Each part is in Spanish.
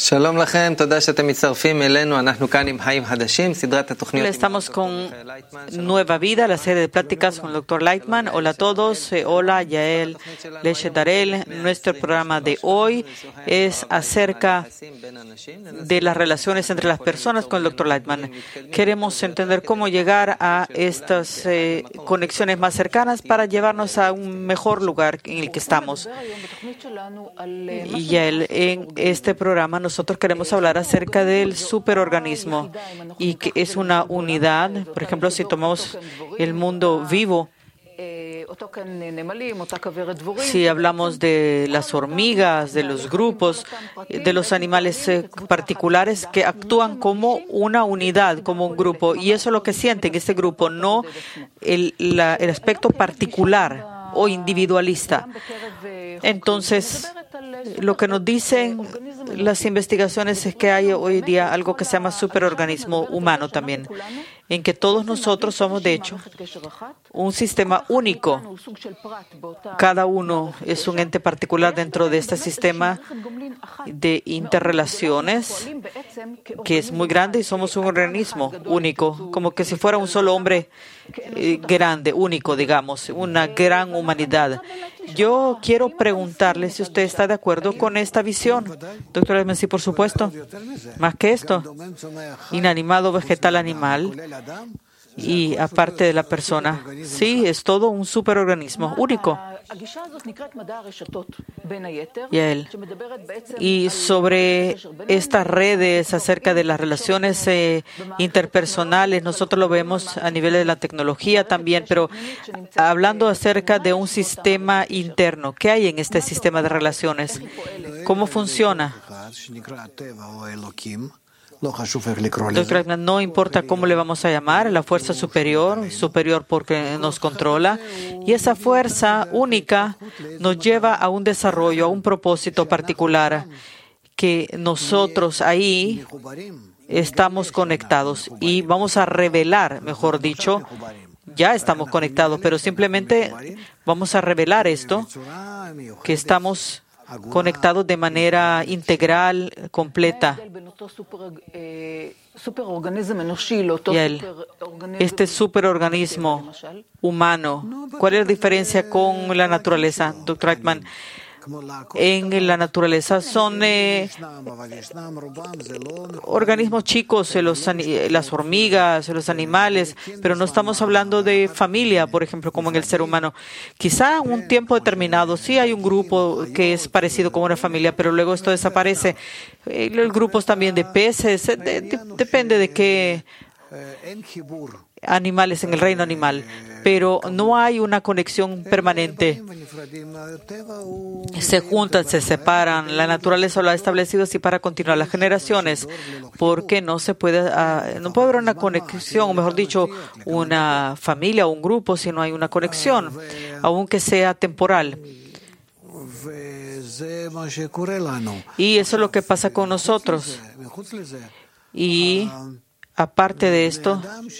שלום לכם, תודה שאתם מצטרפים אלינו, אנחנו כאן עם חיים חדשים, סדרת התוכניות. Estamos con Nueva Vida, la serie de pláticas con el Dr. Lightman. Hola a todos, hola Yael Leshedarel. Nuestro programa de hoy es acerca de las relaciones entre las personas con el Dr. Lightman. Queremos entender cómo llegar a estas conexiones más cercanas para llevarnos a un mejor lugar en el que estamos. Y Yael, en este programa nosotros queremos hablar acerca del superorganismo y que es una unidad. Por ejemplo, si tomamos el mundo vivo, si hablamos de las hormigas, de los grupos, de los animales particulares que actúan como una unidad, como un grupo, y eso es lo que sienten este grupo, no el aspecto particular o individualista. Entonces, lo que nos dicen las investigaciones es que hay hoy día algo que se llama superorganismo humano también, en que todos nosotros somos, de hecho, un sistema único. Cada uno es un ente particular dentro de este sistema de interrelaciones que es muy grande y somos un organismo único, como que si fuera un solo hombre grande, único, digamos, una gran humanidad. Yo quiero preguntarle si usted está de acuerdo con esta visión. Doctor Edmond, sí, por supuesto. Más que esto, inanimado, vegetal, animal. Y aparte de la persona, sí, es todo un superorganismo único. Y sobre estas redes, acerca de las relaciones interpersonales, nosotros lo vemos a nivel de la tecnología también, pero hablando acerca de un sistema interno, ¿qué hay en este sistema de relaciones? ¿Cómo funciona? Doctor, no importa cómo le vamos a llamar, la fuerza superior, superior porque nos controla, y esa fuerza única nos lleva a un desarrollo, a un propósito particular, que nosotros ahí estamos conectados y vamos a revelar, mejor dicho, ya estamos conectados, pero simplemente vamos a revelar esto, que estamos conectados de manera integral, completa. Este superorganismo humano, ¿cuál es la diferencia con la naturaleza, Dr. Reitman? En la naturaleza son organismos chicos, las hormigas, los animales, pero no estamos hablando de familia, por ejemplo, como en el ser humano. Quizá en un tiempo determinado sí hay un grupo que es parecido con una familia, pero luego esto desaparece. Los grupos también de peces, depende de qué animales en el reino animal, pero no hay una conexión permanente. Se juntan, se separan. La naturaleza lo ha establecido así para continuar las generaciones, porque no puede haber una conexión, o mejor dicho, una familia o un grupo si no hay una conexión, aunque sea temporal. Y eso es lo que pasa con nosotros. Y aparte de esto,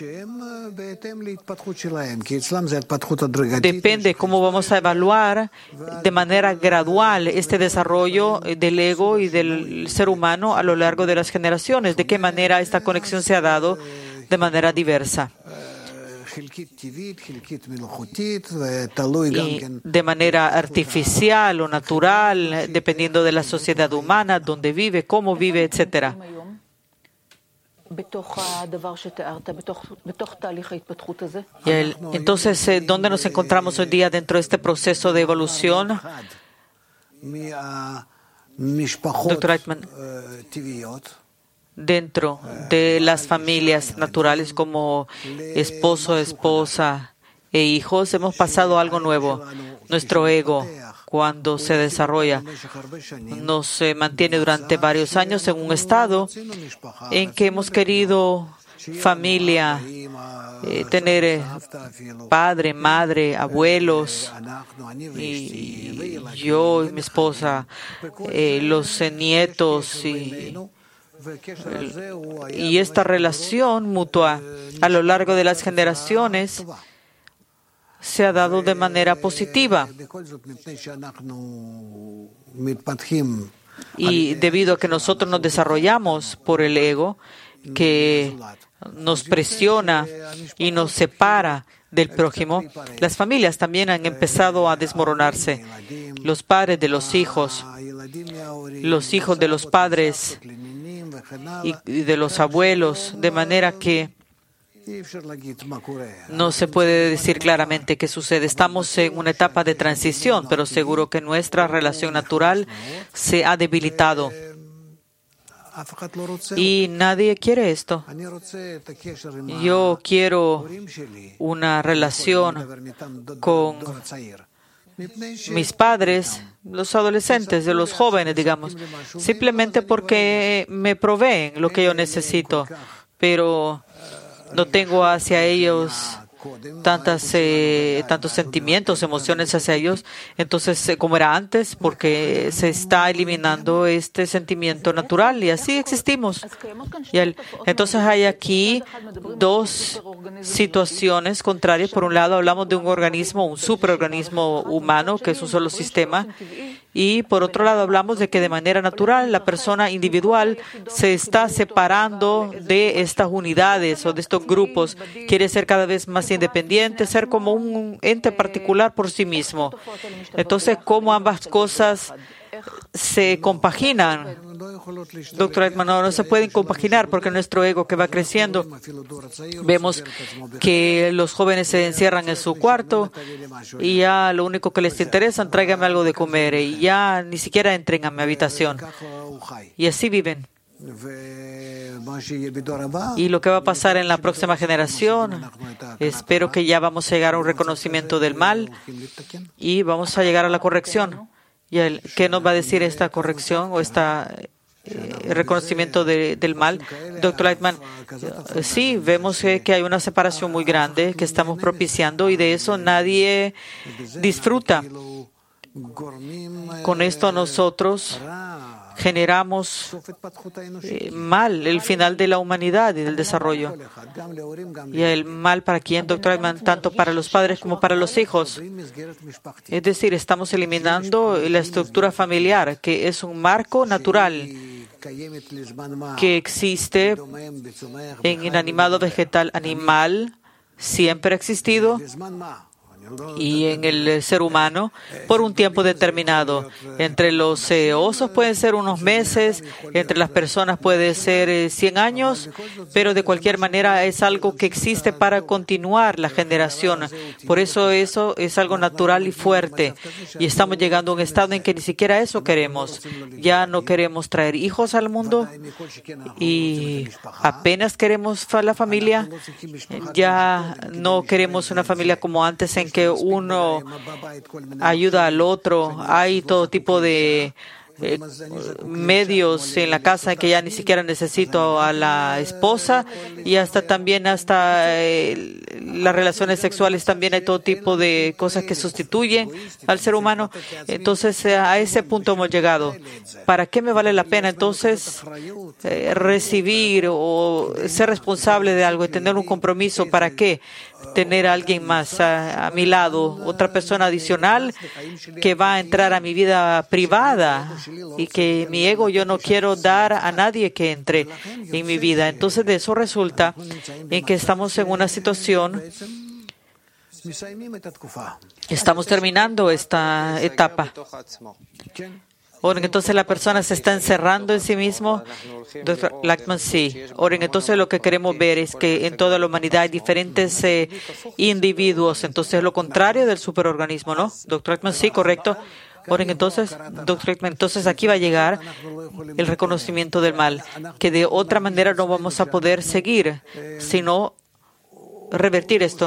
depende cómo vamos a evaluar de manera gradual este desarrollo del ego y del ser humano a lo largo de las generaciones, de qué manera esta conexión se ha dado de manera diversa. Y de manera artificial o natural, dependiendo de la sociedad humana, dónde vive, cómo vive, etcétera. Entonces, ¿dónde nos encontramos hoy día dentro de este proceso de evolución? Dr. Reitman, dentro de las familias naturales como esposo, esposa e hijos, hemos pasado algo nuevo. Nuestro ego, cuando se desarrolla, nos mantiene durante varios años en un estado en que hemos querido familia, tener padre, madre, abuelos, y yo y mi esposa, los nietos, y esta relación mutua a lo largo de las generaciones se ha dado de manera positiva. Y debido a que nosotros nos desarrollamos por el ego, que nos presiona y nos separa del prójimo, las familias también han empezado a desmoronarse. Los padres de los hijos de los padres y de los abuelos, de manera que no se puede decir claramente qué sucede. Estamos en una etapa de transición, pero seguro que nuestra relación natural se ha debilitado. Y nadie quiere esto. Yo quiero una relación con mis padres, los adolescentes, de los jóvenes, digamos, simplemente porque me proveen lo que yo necesito, pero no tengo hacia ellos tantos sentimientos, emociones hacia ellos, entonces como era antes, porque se está eliminando este sentimiento natural y así existimos. Entonces hay aquí dos situaciones contrarias. Por un lado hablamos de un organismo, un superorganismo humano, que es un solo sistema, y por otro lado hablamos de que de manera natural la persona individual se está separando de estas unidades o de estos grupos, quiere ser cada vez más independiente, ser como un ente particular por sí mismo. Entonces, ¿cómo ambas cosas se compaginan? Doctor Eitman, no se pueden compaginar porque nuestro ego que va creciendo, vemos que los jóvenes se encierran en su cuarto y ya lo único que les interesa, tráigame algo de comer, y ya ni siquiera entren a mi habitación. Y así viven. Y lo que va a pasar en la próxima generación, espero que ya vamos a llegar a un reconocimiento del mal y vamos a llegar a la corrección. ¿Y qué nos va a decir esta corrección o reconocimiento del mal? Doctor Eitman, sí, vemos que hay una separación muy grande que estamos propiciando y de eso nadie disfruta. Con esto nosotros generamos mal el final de la humanidad y del desarrollo. ¿Y el mal para quién, doctor Eitman? Tanto para los padres como para los hijos. Es decir, estamos eliminando la estructura familiar, que es un marco natural que existe en inanimado, vegetal, animal, siempre ha existido, y en el ser humano por un tiempo determinado. Entre los osos pueden ser unos meses, entre las personas puede ser 100 años, pero de cualquier manera es algo que existe para continuar la generación. Por eso es algo natural y fuerte. Y estamos llegando a un estado en que ni siquiera eso queremos. Ya no queremos traer hijos al mundo y apenas queremos la familia. Ya no queremos una familia como antes en que uno ayuda al otro. Hay todo tipo de medios en la casa que ya ni siquiera necesito a la esposa, y hasta las relaciones sexuales también hay todo tipo de cosas que sustituyen al ser humano. Entonces a ese punto hemos llegado. ¿Para qué me vale la pena entonces recibir o ser responsable de algo y tener un compromiso? ¿Para qué tener a alguien más a mi lado, otra persona adicional que va a entrar a mi vida privada y que mi ego yo no quiero dar a nadie que entre en mi vida? Entonces de eso resulta en que estamos en una situación, estamos terminando esta etapa. Entonces la persona se está encerrando en sí mismo. Dr. Lackman, sí. Entonces lo que queremos ver es que en toda la humanidad hay diferentes individuos. Entonces lo contrario del superorganismo, ¿no? Dr. Lackman, sí, correcto. Entonces, Dr. Lackman, entonces aquí va a llegar el reconocimiento del mal, que de otra manera no vamos a poder seguir, sino revertir esto.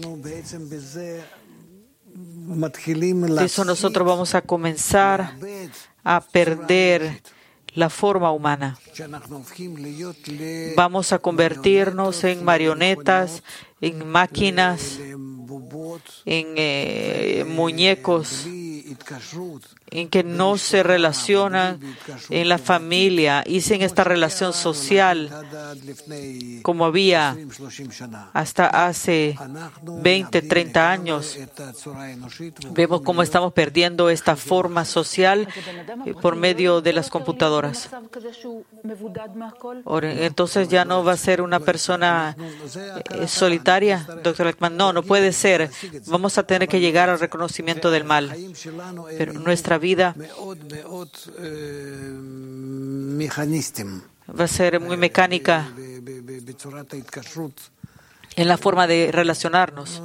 De eso nosotros vamos a comenzar a perder la forma humana. Vamos a convertirnos en marionetas, en máquinas, en muñecos en que no se relacionan en la familia y sin esta relación social como había hasta hace 20, 30 años. Vemos cómo estamos perdiendo esta forma social por medio de las computadoras. Entonces ya no va a ser una persona solitaria, Dr. Lackman. No puede ser. Vamos a tener que llegar al reconocimiento del mal. Pero nuestra vida va a ser muy mecánica en la forma de relacionarnos.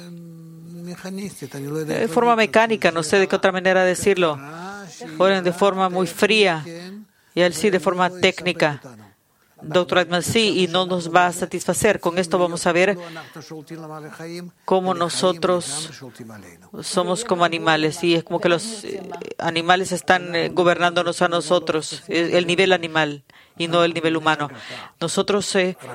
De forma mecánica, no sé de qué otra manera decirlo. Oren de forma muy fría y él sí de forma técnica. Dr. Lackman, sí, y no nos va a satisfacer. Con esto vamos a ver cómo nosotros somos como animales, y es como que los animales están gobernándonos a nosotros, el nivel animal y no el nivel humano. Nosotros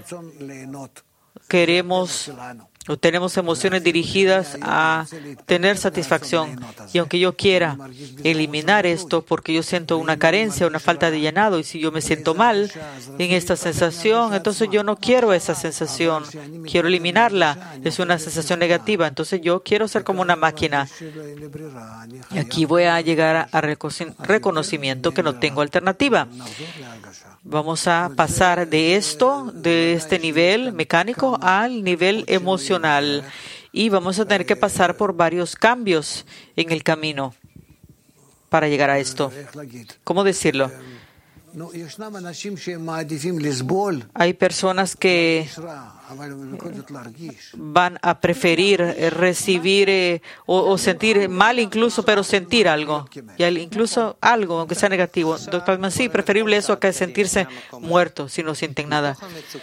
queremos o tenemos emociones dirigidas a tener satisfacción. Y aunque yo quiera eliminar esto porque yo siento una carencia, una falta de llenado, y si yo me siento mal en esta sensación, entonces yo no quiero esa sensación, quiero eliminarla. Es una sensación negativa, entonces yo quiero ser como una máquina. Y aquí voy a llegar a reconocimiento que no tengo alternativa. Vamos a pasar de este nivel mecánico al nivel emocional, y vamos a tener que pasar por varios cambios en el camino para llegar a esto. ¿Cómo decirlo? Hay personas que van a preferir recibir o sentir mal incluso, pero sentir algo, y incluso algo, aunque sea negativo. Doctor Lackman, sí, preferible eso que sentirse muerto si no sienten nada.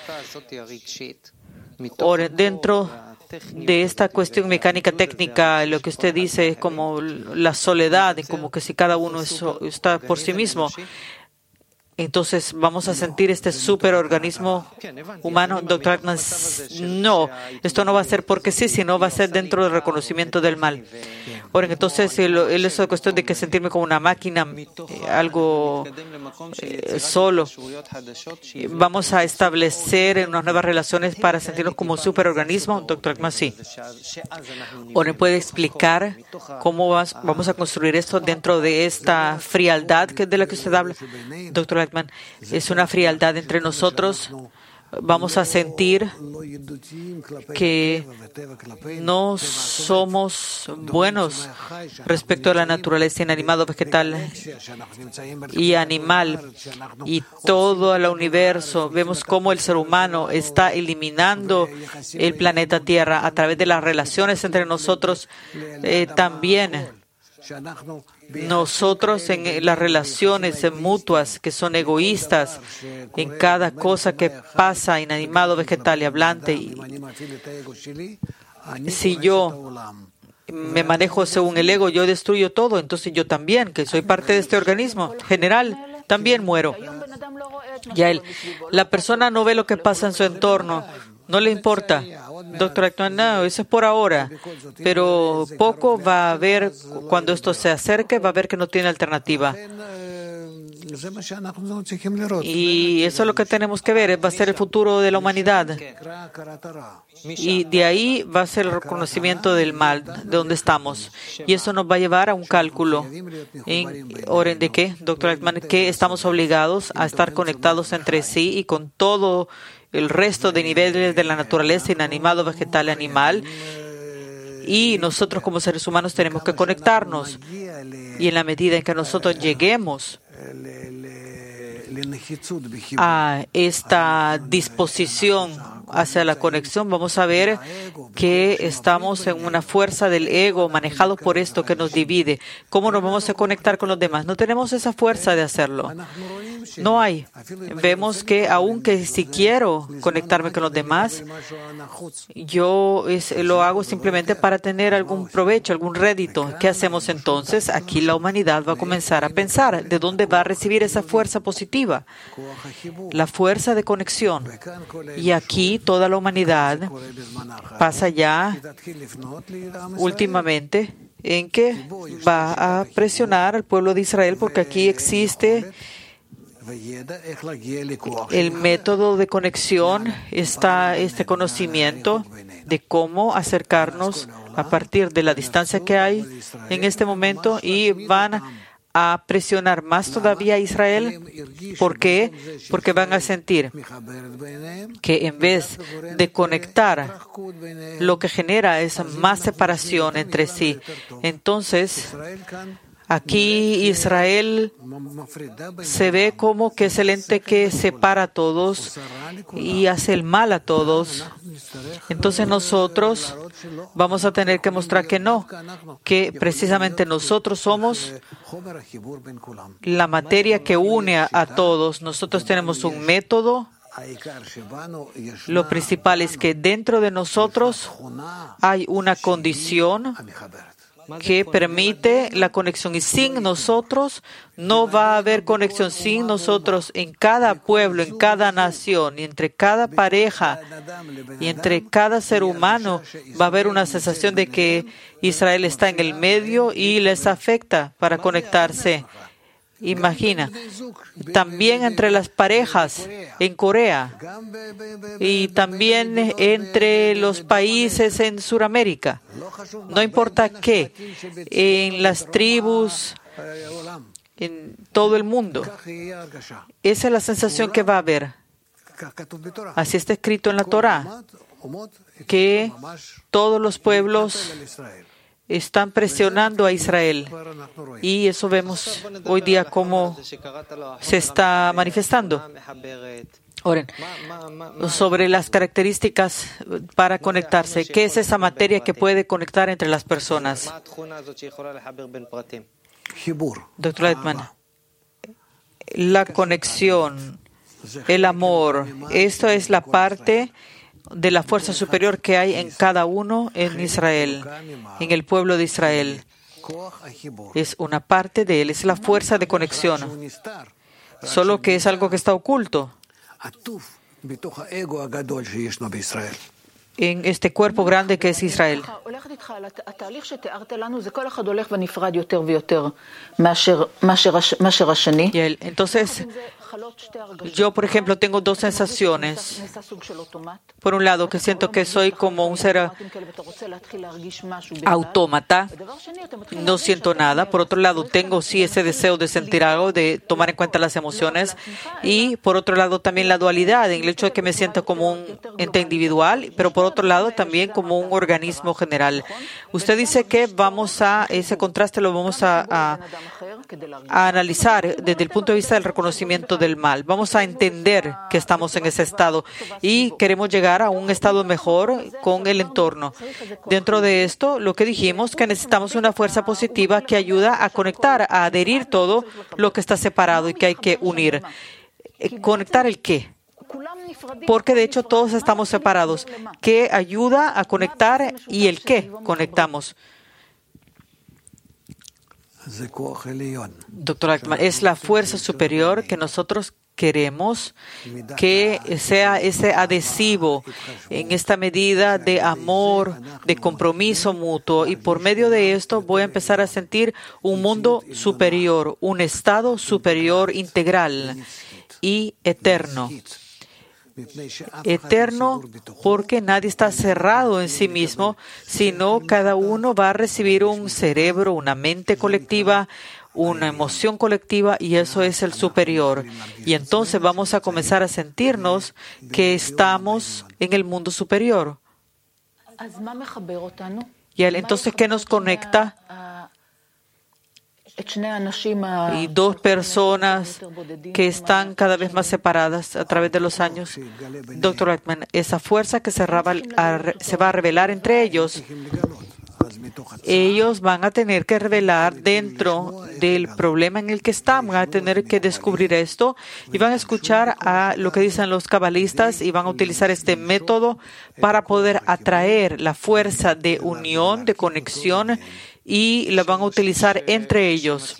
Ahora, dentro de esta cuestión mecánica técnica, lo que usted dice es como la soledad, como que si cada uno está por sí mismo. Entonces, ¿vamos a sentir este superorganismo humano? Dr. Lackman, no, esto no va a ser porque sí, sino va a ser dentro del reconocimiento del mal. Ahora, entonces, esa cuestión de que sentirme como una máquina, algo solo, vamos a establecer unas nuevas relaciones para sentirnos como un superorganismo. Dr. Lackman, sí. Ahora, ¿puede explicar cómo vamos a construir esto dentro de esta frialdad de la que usted habla? Dr. Lackman, es una frialdad entre nosotros. Vamos a sentir que no somos buenos respecto a la naturaleza inanimada, vegetal y animal y todo el universo. Vemos cómo el ser humano está eliminando el planeta Tierra a través de las relaciones entre nosotros. También nosotros en las relaciones mutuas que son egoístas, en cada cosa que pasa, inanimado, vegetal y hablante. Si yo me manejo según el ego, yo destruyo todo. Entonces yo también, que soy parte de este organismo general, también muero. Ya la persona no ve lo que pasa en su entorno, no le importa. Doctor Lackman, no, eso es por ahora, pero poco va a ver, cuando esto se acerque, va a ver que no tiene alternativa. Y eso es lo que tenemos que ver, va a ser el futuro de la humanidad. Y de ahí va a ser el reconocimiento del mal, de donde estamos. Y eso nos va a llevar a un cálculo. ¿Orden de qué, Doctor Lackman? Que estamos obligados a estar conectados entre sí y con todo el resto de niveles de la naturaleza, inanimado, vegetal y animal. Y nosotros como seres humanos tenemos que conectarnos. Y en la medida en que nosotros lleguemos a esta disposición hacia la conexión, vamos a ver que estamos en una fuerza del ego manejado por esto que nos divide. ¿Cómo nos vamos a conectar con los demás? No tenemos esa fuerza de hacerlo. No hay. Vemos que aunque si quiero conectarme con los demás, yo lo hago simplemente para tener algún provecho, algún rédito. ¿Qué hacemos entonces? Aquí la humanidad va a comenzar a pensar de dónde va a recibir esa fuerza positiva, la fuerza de conexión. Y aquí toda la humanidad pasa ya últimamente en que va a presionar al pueblo de Israel, porque aquí existe el método de conexión, está este conocimiento de cómo acercarnos a partir de la distancia que hay en este momento, y van a presionar más todavía a Israel. ¿Por qué? Porque van a sentir que en vez de conectar, lo que genera es más separación entre sí. Entonces, aquí Israel se ve como que es el ente que separa a todos y hace el mal a todos. Entonces nosotros vamos a tener que mostrar que no, que precisamente nosotros somos la materia que une a todos. Nosotros tenemos un método. Lo principal es que dentro de nosotros hay una condición que permite la conexión, y sin nosotros no va a haber conexión. Sin nosotros, en cada pueblo, en cada nación, y entre cada pareja y entre cada ser humano, va a haber una sensación de que Israel está en el medio y les afecta para conectarse. Imagina, también entre las parejas en Corea y también entre los países en Sudamérica. No importa qué, en las tribus, en todo el mundo. Esa es la sensación que va a haber. Así está escrito en la Torá, que todos los pueblos están presionando a Israel, y eso vemos hoy día cómo se está manifestando. Oren, sobre las características para conectarse. ¿Qué es esa materia que puede conectar entre las personas? Doctor Leitman, la conexión, el amor, esto es la parte de la fuerza superior que hay en cada uno en Israel, en el pueblo de Israel. Es una parte de él, es la fuerza de conexión. Solo que es algo que está oculto en este cuerpo grande que es Israel. Entonces, yo, por ejemplo, tengo dos sensaciones. Por un lado, que siento que soy como un ser autómata, no siento nada. Por otro lado, tengo sí ese deseo de sentir algo, de tomar en cuenta las emociones. Y por otro lado, también la dualidad, en el hecho de que me siento como un ente individual, pero por otro lado, también como un organismo general. Usted dice que ese contraste lo vamos a analizar desde el punto de vista del reconocimiento del mal. Vamos a entender que estamos en ese estado y queremos llegar a un estado mejor con el entorno. Dentro de esto, lo que dijimos, que necesitamos una fuerza positiva que ayuda a conectar, a adherir todo lo que está separado y que hay que unir. ¿Conectar el qué? Porque de hecho todos estamos separados. ¿Qué ayuda a conectar y el qué conectamos? Doctor Altman, es la fuerza superior que nosotros queremos que sea ese adhesivo en esta medida de amor, de compromiso mutuo, y por medio de esto voy a empezar a sentir un mundo superior, un estado superior integral y eterno. Eterno porque nadie está cerrado en sí mismo, sino cada uno va a recibir un cerebro, una mente colectiva, una emoción colectiva, y eso es el superior. Y entonces vamos a comenzar a sentirnos que estamos en el mundo superior. Y entonces, ¿qué nos conecta? Y dos personas que están cada vez más separadas a través de los años. Doctor Reitman, esa fuerza que se va a revelar entre ellos. Ellos van a tener que revelar dentro del problema en el que están, van a tener que descubrir esto y van a escuchar a lo que dicen los cabalistas y van a utilizar este método para poder atraer la fuerza de unión, de conexión, y la van a utilizar entre ellos.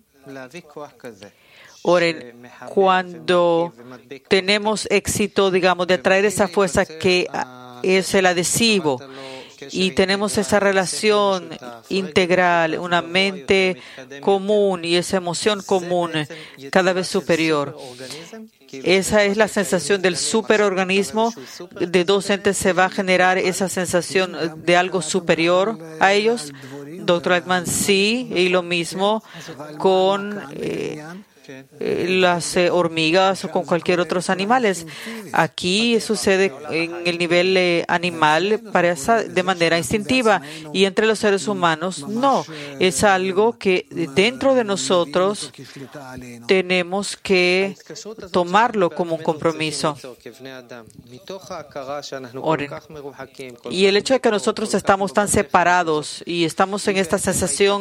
Oren, cuando tenemos éxito, digamos, de atraer esa fuerza que es el adhesivo y tenemos esa relación integral, una mente común y esa emoción común cada vez superior. Esa es la sensación del superorganismo. De dos entes se va a generar esa sensación de algo superior a ellos. Dr. Altman, sí, y lo mismo con las hormigas o con cualquier otros animales. Aquí sucede en el nivel animal de manera instintiva, y entre los seres humanos no. Es algo que dentro de nosotros tenemos que tomarlo como un compromiso. Oren. Y el hecho de que nosotros estamos tan separados y estamos en esta sensación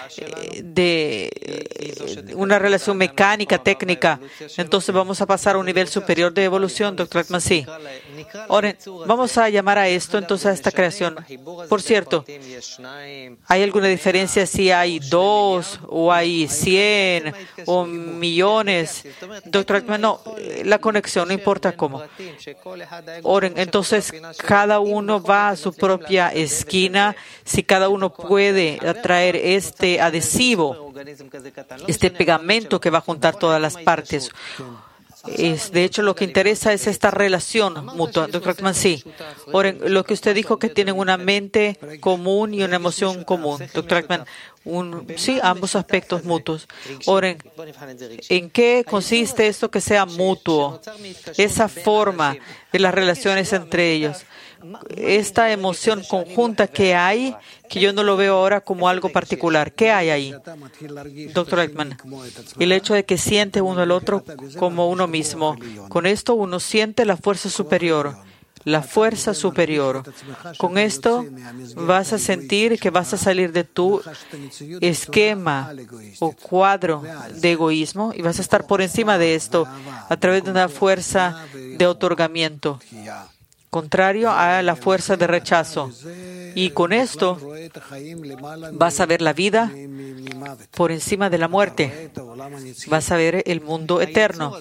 de una relación mecánica, técnica, entonces vamos a pasar a un nivel superior de evolución, Dr. Altman. Sí. Ahora, vamos a llamar a esto entonces a esta creación. Por cierto, ¿hay alguna diferencia si hay 2 o hay 100 o millones? Dr. Altman, no, la conexión, no importa cómo. Oren, entonces cada uno va a su propia esquina. Si cada uno puede traer este adhesivo, este pegamento que va a juntar todas las partes. De hecho, lo que interesa es esta relación mutua. Dr. Altman, sí. Oren, lo que usted dijo que tienen una mente común y una emoción común. Dr. Altman, sí, ambos aspectos mutuos. Oren, ¿en qué consiste esto que sea mutuo? Esa forma de las relaciones entre ellos. Esta emoción conjunta que hay, que yo no lo veo ahora como algo particular. ¿Qué hay ahí, Dr. Altman? El hecho de que siente uno al otro como uno mismo. Con esto uno siente la fuerza superior. La fuerza superior. Con esto vas a sentir que vas a salir de tu esquema o cuadro de egoísmo y vas a estar por encima de esto a través de una fuerza de otorgamiento, contrario a la fuerza de rechazo. Y con esto vas a ver la vida por encima de la muerte. Vas a ver el mundo eterno.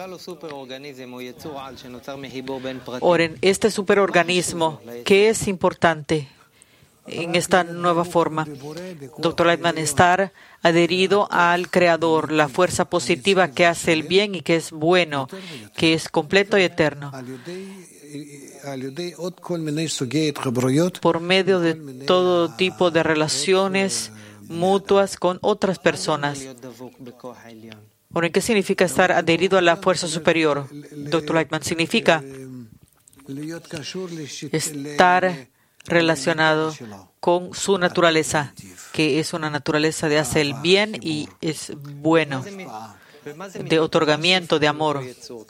Oren, este superorganismo, ¿qué es importante en esta nueva forma? Dr. Altman, estar adherido al Creador, la fuerza positiva que hace el bien y que es bueno, que es completo y eterno. Por medio de todo tipo de relaciones mutuas con otras personas. Ahora, ¿qué significa estar adherido a la fuerza superior? Dr. Altman, significa estar relacionado con su naturaleza, que es una naturaleza de hacer el bien y es bueno, de otorgamiento, de amor.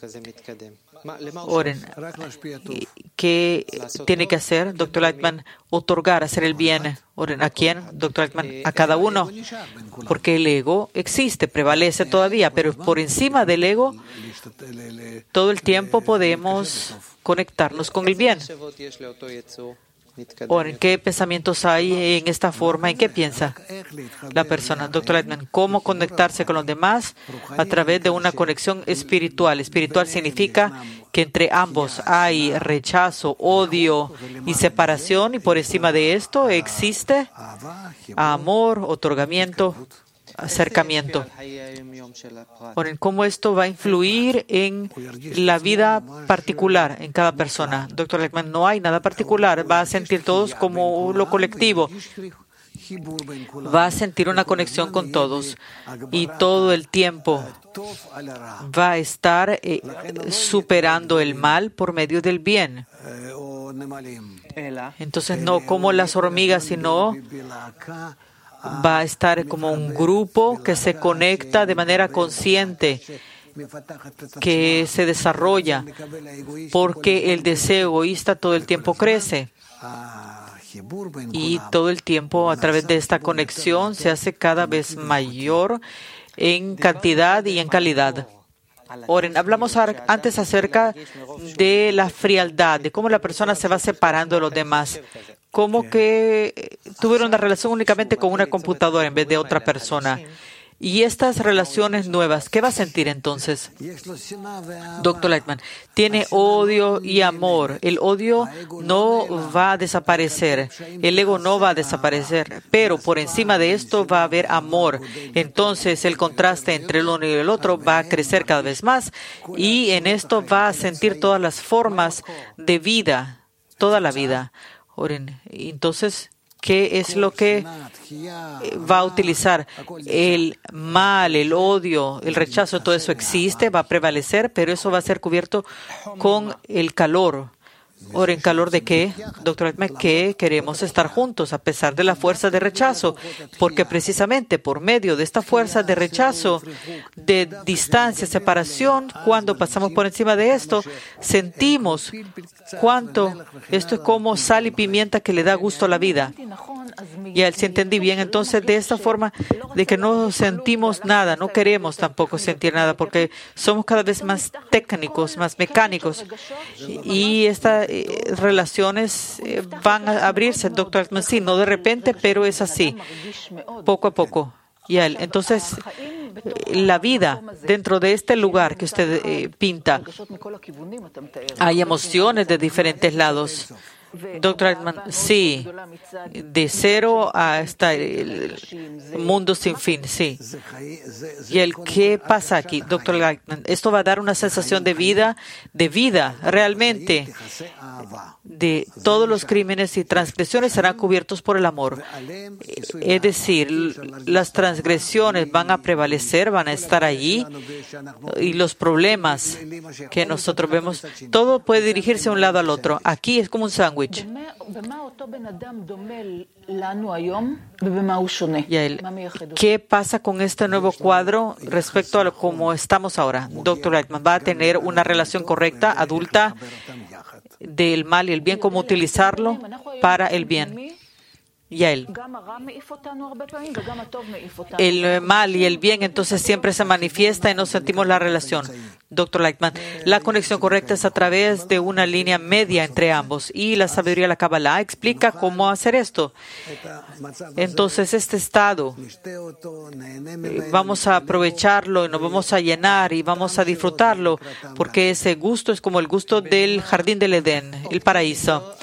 Oren, ¿qué tiene que hacer, Dr. Altman? Otorgar, hacer el bien. Oren, ¿a quién, Dr. Altman? A cada uno. Porque el ego existe, prevalece todavía, pero por encima del ego, todo el tiempo podemos conectarnos con el bien. Oren, ¿qué pensamientos hay en esta forma? ¿En qué piensa la persona? Dr. Altman, ¿cómo conectarse con los demás? A través de una conexión espiritual. Espiritual significa que entre ambos hay rechazo, odio y separación, y por encima de esto existe amor, otorgamiento, acercamiento. Oren, ¿cómo esto va a influir en la vida particular en cada persona? Dr. Altman, no hay nada particular. Va a sentir todos como lo colectivo. Va a sentir una conexión con todos y todo el tiempo va a estar superando el mal por medio del bien. Entonces, no como las hormigas, sino va a estar como un grupo que se conecta de manera consciente, que se desarrolla, porque el deseo egoísta todo el tiempo crece. Y todo el tiempo, a través de esta conexión, se hace cada vez mayor en cantidad y en calidad. Oren, hablamos antes acerca de la frialdad, de cómo la persona se va separando de los demás. Como que tuvieron una relación únicamente con una computadora en vez de otra persona. Y estas relaciones nuevas, ¿qué va a sentir entonces? Dr. Lightman, tiene odio y amor. El odio no va a desaparecer. El ego no va a desaparecer. Pero por encima de esto va a haber amor. Entonces el contraste entre el uno y el otro va a crecer cada vez más. Y en esto va a sentir todas las formas de vida, toda la vida. Entonces, ¿qué es lo que va a utilizar? El mal, el odio, el rechazo, todo eso existe, va a prevalecer, pero eso va a ser cubierto con el calor. ¿En calor de qué? Doctor Lightman, que queremos estar juntos a pesar de la fuerza de rechazo, porque precisamente por medio de esta fuerza de rechazo, de distancia, separación, cuando pasamos por encima de esto, sentimos cuánto esto es como sal y pimienta que le da gusto a la vida. Y si entendí bien, entonces de esta forma de que no sentimos nada, no queremos tampoco sentir nada, porque somos cada vez más técnicos, más mecánicos. Y estas relaciones van a abrirse, doctor. Sí, no de repente, pero es así, poco a poco. Entonces, la vida dentro de este lugar que usted pinta, hay emociones de diferentes lados. Doctor Lightman, sí, de cero hasta el mundo sin fin, sí. ¿Y qué pasa aquí, doctor Lightman? Esto va a dar una sensación de vida realmente. De todos los crímenes y transgresiones serán cubiertos por el amor. Es decir, las transgresiones van a prevalecer, van a estar allí, y los problemas que nosotros vemos, todo puede dirigirse de un lado al otro. Aquí es como un sándwich. ¿Qué pasa con este nuevo cuadro respecto a cómo estamos ahora? Doctor Lightman, ¿va a tener una relación correcta, adulta, del mal y el bien, cómo utilizarlo para el bien? El mal y el bien entonces siempre se manifiesta y no sentimos la relación. Dr. Lightman, la conexión correcta es a través de una línea media entre ambos y la sabiduría de la Kabbalah explica cómo hacer esto. Entonces este estado vamos a aprovecharlo y nos vamos a llenar y vamos a disfrutarlo porque ese gusto es como el gusto del jardín del Edén, el paraíso.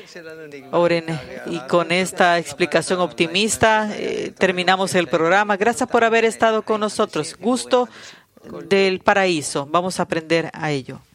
Y con esta explicación optimista terminamos el programa. Gracias por haber estado con nosotros. Gusto del paraíso. Vamos a aprender a ello.